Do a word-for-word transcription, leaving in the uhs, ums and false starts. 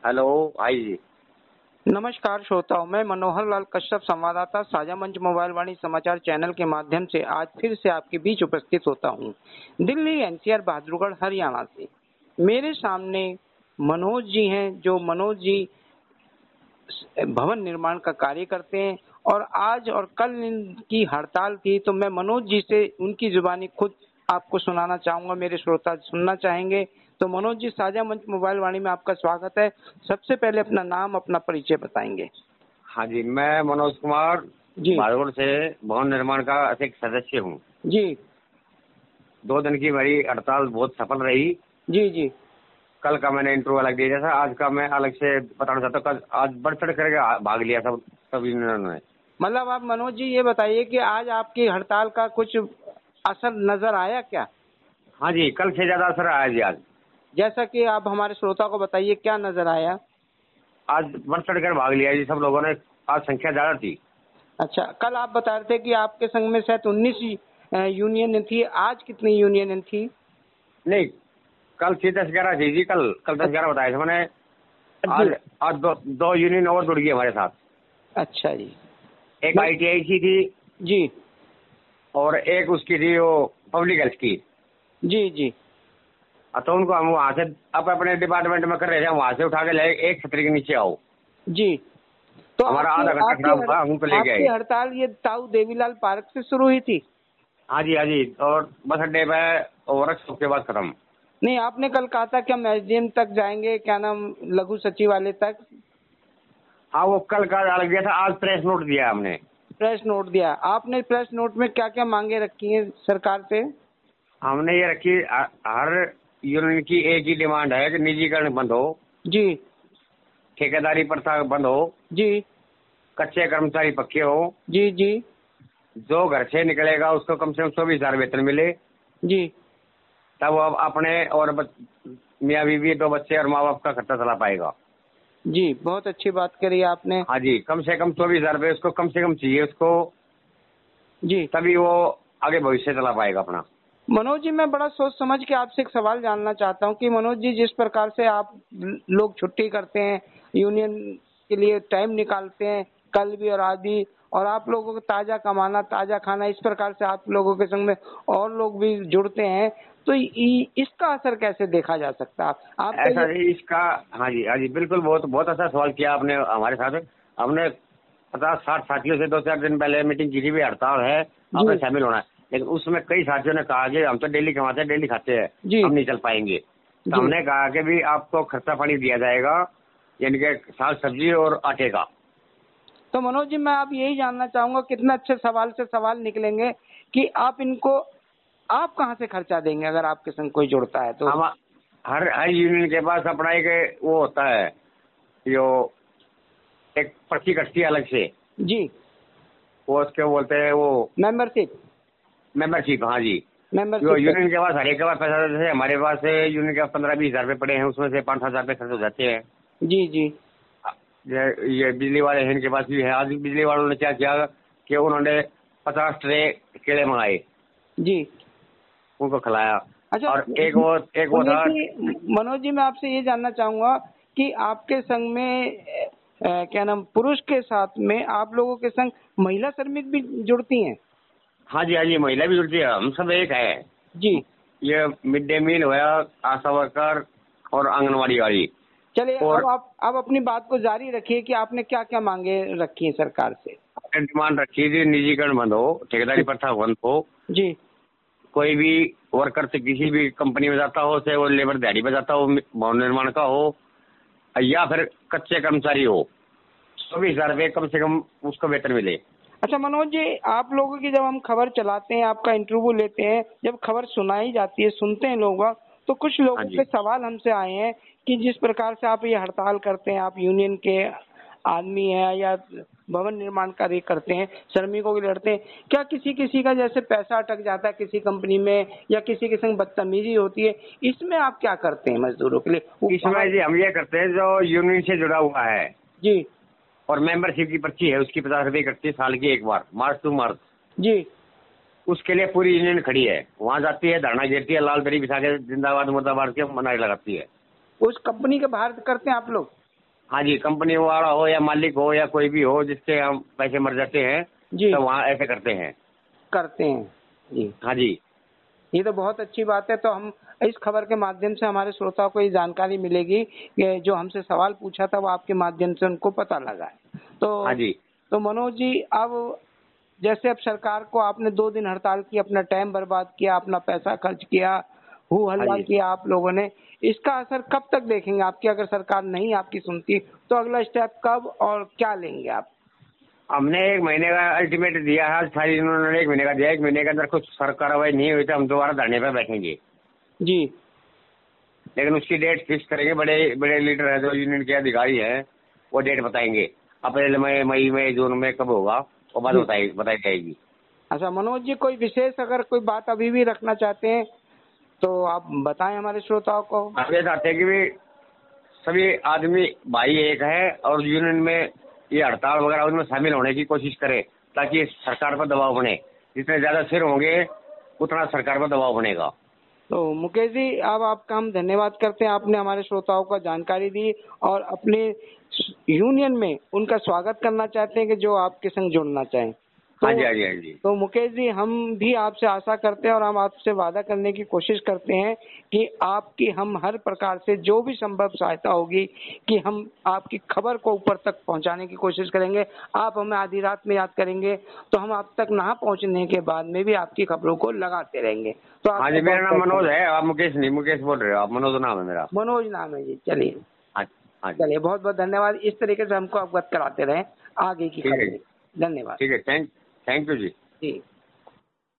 Hello, आई जी। नमस्कार श्रोताओं, मैं मनोहर लाल कश्यप, संवाददाता साझा मंच मोबाइल वाणी समाचार चैनल के माध्यम से आज फिर से आपके बीच उपस्थित होता हूं। दिल्ली एनसीआर बहादुरगढ़ हरियाणा से मेरे सामने मनोज जी हैं, जो मनोज जी भवन निर्माण का कार्य करते हैं और आज और कल इनकी हड़ताल थी, तो मैं मनोज जी से उनकी जुबानी खुद आपको सुनाना चाहूंगा। मेरे श्रोता सुनना चाहेंगे तो मनोज जी, साझा मंच मोबाइल वाणी में आपका स्वागत है। सबसे पहले अपना नाम, अपना परिचय बताएंगे। हाँ जी, मैं मनोज कुमार जी बहादुरगढ़ से भवन निर्माण का एक सदस्य हूँ। जी दो दिन की मेरी हड़ताल बहुत सफल रही। जी जी कल का मैंने इंटरव्यू अलग दिया था, आज का मैं अलग से बताना चाहता हूँ। कल आज बढ़ चढ़ करके भाग लिया सब सब यूनियनों ने। मतलब आप मनोज जी ये बताइए कि आज आपकी हड़ताल का कुछ असर नजर आया क्या? हाँ जी, कल से ज्यादा असर आया जी। आज जैसा कि आप हमारे श्रोता को बताइए, क्या नजर आया? आज बढ़ चढ़ कर भाग लिया जी सब लोगों ने। आज संख्या ज्यादा थी। अच्छा, कल आप बता रहे थे कि आपके संघ में शायद उन्नीस यूनियन थी, आज कितनी यूनियन थी? नहीं, कल थी दस ग्यारह थी जी। कल कल दस ग्यारह बताया था मैंने। आज आज दो दो यूनियन और जुड़ गई हमारे साथ। अच्छा जी। एक आईटीआई की थी जी और एक उसकी थी वो पब्लिक हेल्थ की। जी जी तो उनको हम वहाँ से अब अपने डिपार्टमेंट में कर रहे थे, वहाँ से उठा के ले एक छतरी के नीचे आओ। जी तो हमारा आधा घंटा खराब हुआ, हम उनको लेके आपकी आए। हड़ताल ये ताऊ देवीलाल पार्क से शुरू हुई थी? हाँ जी, हाँ जी, और बस अड्डे पे और वर्कशॉप के बाद खत्म। नहीं, आपने कल कहा था कि हम एसडीएम तक जाएंगे, क्या नाम, लघु सचिवालय तक। हाँ, वो कल का अलग दिया था, आज प्रेस नोट दिया हमने। प्रेस नोट दिया आपने? प्रेस नोट में क्या क्या मांगे रखी हैं सरकार से? हमने ये रखी, हर यूनियन की एक ही डिमांड है कि निजीकरण बंद हो जी, ठेकेदारी प्रथा बंद हो जी, कच्चे कर्मचारी पक्के हो जी, जी, जो घर से निकलेगा उसको कम से कम चौबीस हजार वेतन मिले, जी, तब वो अब अपने और मियाँ बीवी दो बच्चे और माँ बाप का खर्चा चला पाएगा। जी, बहुत अच्छी बात करी आपने। हाँ जी, कम से कम चौबीस हजार रुपये उसको कम से कम चाहिए उसको, जी, तभी वो आगे भविष्य चला पाएगा अपना। मनोज जी, मैं बड़ा सोच समझ के आपसे एक सवाल जानना चाहता हूँ कि मनोज जी, जिस प्रकार से आप लोग छुट्टी करते हैं, यूनियन के लिए टाइम निकालते हैं, कल भी और आज भी, और आप लोगों को ताजा कमाना, ताजा खाना, इस प्रकार से आप लोगों के संग में और लोग भी जुड़ते हैं, तो इसका असर कैसे देखा जा सकता है? आप ऐसा ये... नहीं इसका। हाँ जी, हाँ जी, बिल्कुल, बहुत बहुत अच्छा सवाल किया आपने हमारे साथ। हमने पचास साठ साथियों से दो चार दिन पहले मीटिंग की थी, भी हड़ताल है, आपने शामिल होना है। लेकिन उसमें कई साथियों ने कहा कि हम तो डेली कमाते हैं, डेली खाते हैं, हम नहीं चल पाएंगे। तो हमने कहा कि भी आपको खर्चा पानी दिया जाएगा, यानी कि साग सब्जी और आटे का। तो मनोज जी, मैं आप यही जानना चाहूंगा, कितना अच्छे सवाल से सवाल निकलेंगे कि आप इनको आप कहाँ से खर्चा देंगे अगर आपके संग कोई जुड़ता है तो? हम हर हर यूनियन के पास अपना एक वो होता है, जो एक पर्ची कटती है अलग से जी, वो उसके बोलते हैं वो मेंबरशिप। मेंबरशिप, हाँ जी। मेंबरशिप जो यूनियन के पास हर एक के पास पैसा देते हैं, हमारे पास यूनियन के पास पंद्रह बीस हजार रुपये पड़े हैं, उसमें से पाँच सात हजार रुपये खर्च हो जाते हैं। जी जी ये ये बिजली वाले हैं, इनके पास भी है। आज बिजली वालों ने क्या किया कि उन्होंने पचास ट्रे केले मंगाए, जी, उनको खिलाया। अच्छा, और एक वो एक वो था। मनोज जी, मैं आपसे ये जानना चाहूंगा कि आपके संघ में आ, क्या नाम, पुरुष के साथ में आप लोगों के संग महिला श्रमिक भी जुड़ती हैं? हाँ जी, हाँ जी, महिला भी जुड़ती है, हम सब एक है जी। ये मिड डे मील हुआ, आशा वर्कर और आंगनबाड़ी वाली। चलिए, अब आप अब अपनी बात को जारी रखिए कि आपने क्या क्या मांगे रखी है सरकार से? डिमांड रखी थी, निजीकरण बंद हो, ठेकेदारी प्रथा बंद हो जी। कोई भी वर्कर से किसी भी कंपनी में जाता हो, चाहे वो लेबर दिहाड़ी पे जाता हो, भवन निर्माण का हो या फिर कच्चे कर्मचारी हो, चौबीस हजार रुपये कम से कम उसको वेतन मिले। अच्छा मनोज जी, आप लोगों की जब हम खबर चलाते हैं, आपका इंटरव्यू लेते हैं, जब खबर सुनाई जाती है, सुनते हैं लोग, तो कुछ लोगों के सवाल हमसे आए हैं कि जिस प्रकार से आप ये हड़ताल करते हैं, आप यूनियन के आदमी हैं या भवन निर्माण कार्य करते हैं, श्रमिकों के लिए लड़ते हैं, क्या किसी किसी का जैसे पैसा अटक जाता है किसी कंपनी में या किसी के संग बदतमीजी होती है, इसमें आप क्या करते हैं मजदूरों के लिए? इसमें जी हम ये करते हैं, जो यूनियन से जुड़ा हुआ है जी और मेंबरशिप की पर्ची है, उसकी पचास रुपए कटती है साल की एक बार, मार्च टू मार्च जी, उसके लिए पूरी यूनियन खड़ी है, वहाँ जाती है, धरना गिरती है, लाल दरी बिछा के जिंदाबाद मुर्दाबाद के नारे लगाती है। उस कंपनी के बाहर करते हैं आप लोग? हाँ जी, कंपनी वाला हो या मालिक हो या कोई भी हो जिसके हम पैसे मर जाते हैं जी तो वहाँ ऐसे करते हैं। करते हैं जी। हाँ जी। ये तो बहुत अच्छी बात है। तो हम इस खबर के माध्यम से हमारे श्रोताओं को ये जानकारी मिलेगी कि जो हमसे सवाल पूछा था वो आपके माध्यम से उनको पता लगा है। तो हाँ जी। तो मनोज जी, अब जैसे अब सरकार को आपने दो दिन हड़ताल की, अपना टाइम बर्बाद किया, अपना पैसा खर्च किया, हू हाँ हल्ला जी। किया आप लोगों ने, इसका असर कब तक देखेंगे आपकी? अगर सरकार नहीं आपकी सुनती तो अगला स्टेप कब और क्या लेंगे आप? हमने एक महीने का अल्टीमेट दिया है, सारी इन्होंने एक महीने का दिया। एक महीने के अंदर कुछ सर कार्रवाई नहीं हुई तो हम दोबारा धरने पर बैठेंगे। जी। लेकिन उसकी डेट फिक्स करेंगे। बड़े बड़े लीडर है जो यूनियन के अधिकारी हैं वो डेट बताएंगे। अप्रैल में, मई में, जून में कब होगा वो बात जी। बताई बताई जाएगी। अच्छा मनोज जी, कोई विशेष अगर कोई बात अभी भी रखना चाहते हैं तो आप बताएं हमारे श्रोताओं को। हम ये चाहते हैं कि भी सभी आदमी भाई एक है और यूनियन में ये हड़ताल वगैरह उनमें शामिल होने की कोशिश करें ताकि सरकार पर दबाव बने। जितने ज्यादा सिर होंगे उतना सरकार पर दबाव बनेगा। तो मुकेश जी, अब आपका हम धन्यवाद करते हैं, आपने हमारे श्रोताओं को जानकारी दी और अपने यूनियन में उनका स्वागत करना चाहते हैं कि जो आपके संग जुड़ना चाहें। तो, हाँ जी, हाँ जी, हाँ जी। तो मुकेश जी, हम भी आपसे आशा करते हैं और हम आपसे वादा करने की कोशिश करते हैं कि आपकी हम हर प्रकार से जो भी संभव सहायता होगी कि हम आपकी खबर को ऊपर तक पहुंचाने की कोशिश करेंगे। आप हमें आधी रात में याद करेंगे तो हम आप तक ना पहुंचने के बाद में भी आपकी खबरों को लगाते रहेंगे। तो हाँ जी, मेरा नाम मनोज है। आप मुकेश नहीं, मुकेश बोल रहे हो आप। मनोज नाम है मेरा। मनोज नाम है जी। चलिए, हाँ हाँ जी। चलिए, बहुत बहुत धन्यवाद। इस तरीके से हमको अवगत कराते रहें आगे की खबरें। धन्यवाद। ठीक है, थैंक थैंक यू जी। जी।